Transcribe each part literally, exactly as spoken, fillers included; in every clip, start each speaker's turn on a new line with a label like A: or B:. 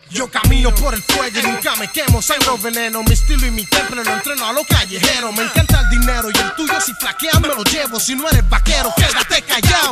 A: Yo camino por el fuego y nunca me quemo. Sangro veneno, mi estilo y mi temple lo entreno a los callejeros. Me encanta el dinero y el tuyo si flaqueas me lo llevo. Si no eres vaquero, quédate callado.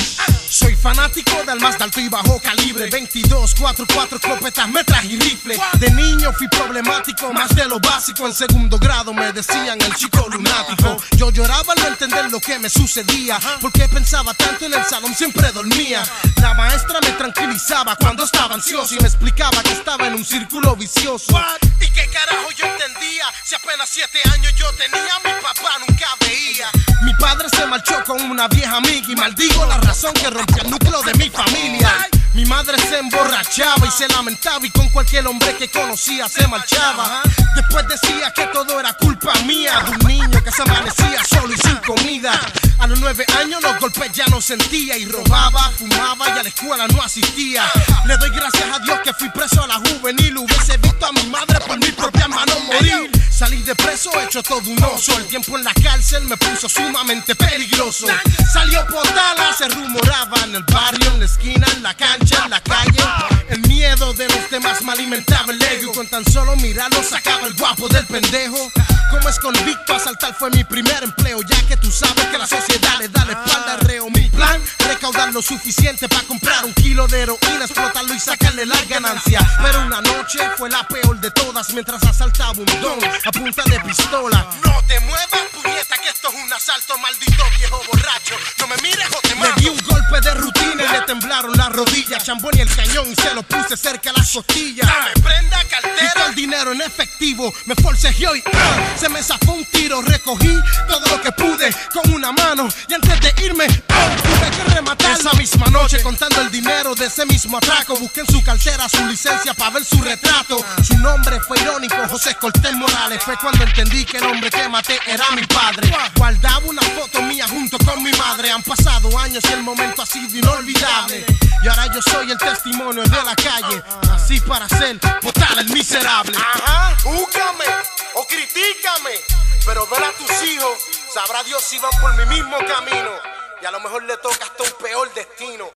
A: Soy fanático del más de alto y bajo calibre. veintidós, cuatro, cuatro, escopetas, metras y rifle. De niño fui problemático, más de lo básico. En segundo grado me decían el chico lunático. Yo lloraba al no entender lo que me sucedía, porque pensaba tanto en el salón, siempre dormía. La maestra me tranquilizaba cuando estaba ansioso y me explicaba que estaba en un círculo vicioso. ¿Y qué carajo yo entendía? Si apenas siete años yo tenía, mi papá nunca veía. Mi padre se marchó con una vieja amiga y maldigo la razón que rompió el núcleo de mi familia. Mi madre se emborrachaba y se lamentaba y con cualquier hombre que conocía se marchaba. Después decía que todo era culpa mía, de un niño que se amanecía solo y sin comida. A los nueve años los golpes ya no sentía y robaba, fumaba y a la escuela no asistía. Le doy gracias a Dios que fui preso a la juvenil. Hubiese visto a mi madre por mis propias manos morir. Salí de preso hecho todo un oso. El tiempo en la cárcel me puso sumamente peligroso. Salió Potala, se rumoraba en el barrio, en la esquina, en la cancha, en la calle. El miedo de los demás me alimentaba el ego y con tan solo mirarlo sacaba el guapo del pendejo. Como es convicto, asaltar fue mi primer empleo, ya que tú sabes que la sociedad le da la espalda al reo. Mi plan, recaudar lo suficiente para comprar un kilo de heroína, explotarlo y sacarle la ganancia. Pero una noche fue la peor de todas mientras asaltaba un don a punta de pistola. No te muevas, puñeta, que esto es un asalto, maldito viejo borracho. No me mires o te mato. Le di un golpe de rutina y le temblaron las rodillas. Chambón y el cañón y se lo puse cerca a las costillas. Dame prenda, cartera. Quitó el dinero en efectivo, me forcejeó y uh, se me zafó un tiro. Recogí todo lo que pude con una mano y antes de irme uh, tuve que rematar. Esa misma noche, contando el dinero de ese mismo atraco, busqué en su cartera su licencia para ver su retrato. Su nombre fue irónico, José Cortés Morales. Fue cuando entendí que el hombre que maté era mi padre. Guardaba una foto mía junto con mi madre. Han pasado años y el momento ha sido inolvidable. Y ahora yo soy el testimonio de la calle. Así para ser Potala el miserable.
B: Ajá, júgame o critícame, pero ver a tus hijos, sabrá Dios si van por mi mismo camino. Y a lo mejor le toca hasta un peor destino.